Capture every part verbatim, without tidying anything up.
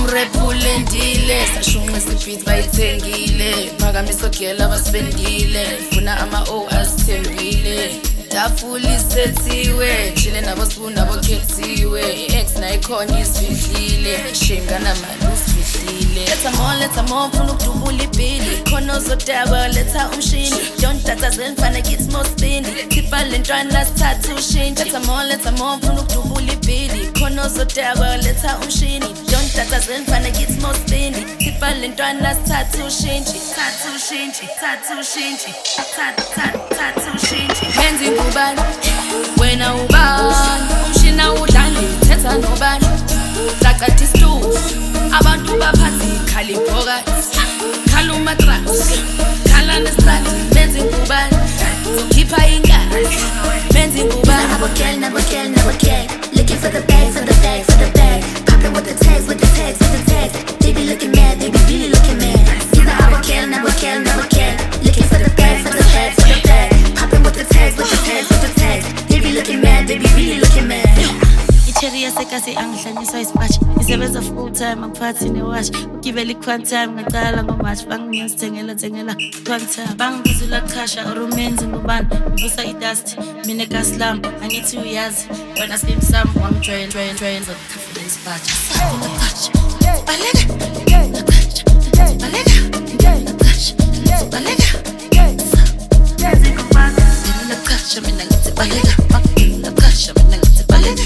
urephule ndile sashunqisa ibeat bayithengile phakamisa ogela basibendile funa ama-o azithembile tafula isethiwe chile nabo spoon nabo khethiwe i-ex nayikhona isifihlile shame kanamali usifihlile letha more letha more funa ukudubula ibhili khona ozodakwa letha umshini don't tatazela mfana kithi more spindi tipha le ntwana sithathe ushintshe letha more letha more funa ukudubula ibhili khona ozodakwa letha umshini don't tatazela mfana kithi more spindi tipha le ntwana sithathe ushintshe thathe ushintshe thathe ushintshe thathe thathe ushintshe menzi ngubani wena ubani umshina udlali thetha nobani taqathi stool abantu baphathi khali phakathi khala umatras khala nesitati menzi ngubani ukhipha inkani menzi ngubani Nabokel, Nabokel, Nabokel. Looking for the bag, for the bag, for the bag. Popping with the tags, with the tags, with the tags. They be looking mad, they be really looking mad. He's a Nabokel, Nabokel, Nabokel. Looking for the bag, for the bag, for the bag. Popping with the tags, with the tags, with the tags. They be looking mad, they be really looking mad. Icheri yasekasi angihlanyiswa isipashi isebenza full time akuphathi newashi ugibela i-quantum ngaqala ngomatch banginesithengela thengela quantum bangibizula khasha urumenzi ngubani ngivusa idust mina egaslam angithi uyazi wena slim sam wangitrain train train zokukhafula isipashi baleka baleka baleka yazi ngubani mina khasha mina ngithi baleka mina khasha mina ngithi baleka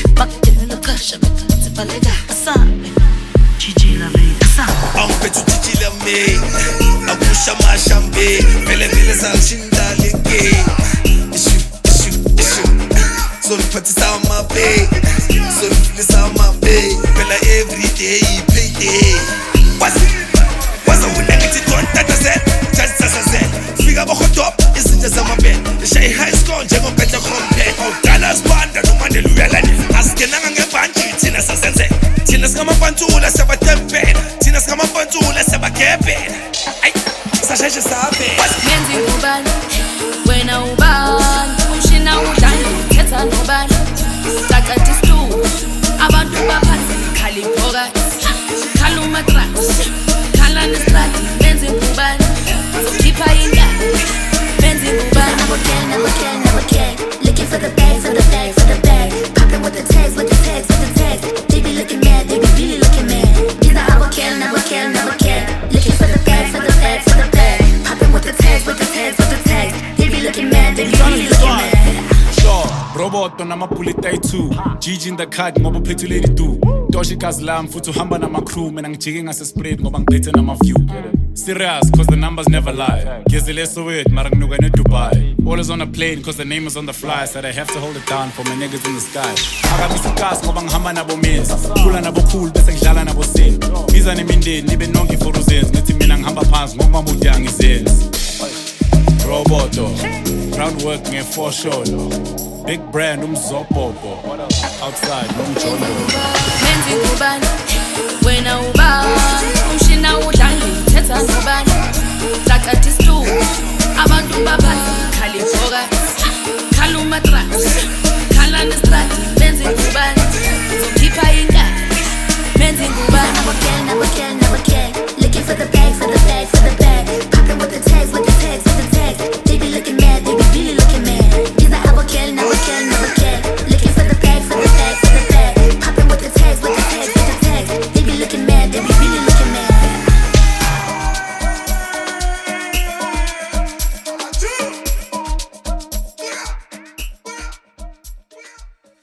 Angiphethe utshitshile me akusha mashambe vele vele sangishindala game ishu ishu ishu so ngiphathisa amabe so ngifilisa amabe phela every day payday wazi wazi wena ngithi don't tatazela just tatazela fika bohotop izinto zamabele shay high score njengophethe compare awudala sibanda noma neluyalani asikenanga ngebhanji thina sasenze thina singamapantula siyabatempela thina singamapantula siyabagebhela ay sasheshe sabe menzi ngubani wena ubani umshina udlali thetha nobani taqathi stool abantu baphathi khali phakathi khala umatras khala nesitati menzi ngubani ukhipha inkani menzi ngubani Nabokel, Nabokel, Nabokel. Looking for the bag, for the bag, for the bag. Popping with the tags, with the tags, with the tags. They be looking mad, they be really looking mad. He's a Nabokel, Nabokel, Nabokel. Looking for the bag, for the bag, for the bag. Popping with the tags, with the tags, with the tags. They be looking mad, they be really looking mad. Sure, Roboto namapulita two. Gigi in the cut, ngoba uphethe lady do. Doshi kazlam futhi uhamba nama crew mina ngijike ngase spread ngoba ngiphethe nama view. Serious cause the numbers never lie. Gezele Soweto mara nginuka ne Dubai. Always on a plane cause the name is on the fly, so they have to hold it down for my niggas in the sky. Akamisa gas ngoba ngihamba nabo menzi. Khula nabo cool bese ngidlala nabo sin. Biza nemindeni nibe nonke for uzenzi ngithi mina ngihamba phansi ngoba umuntu yangizenzi. Roboto, groundwork nge for sure. Big brand umzobobo. Outside nomjondo.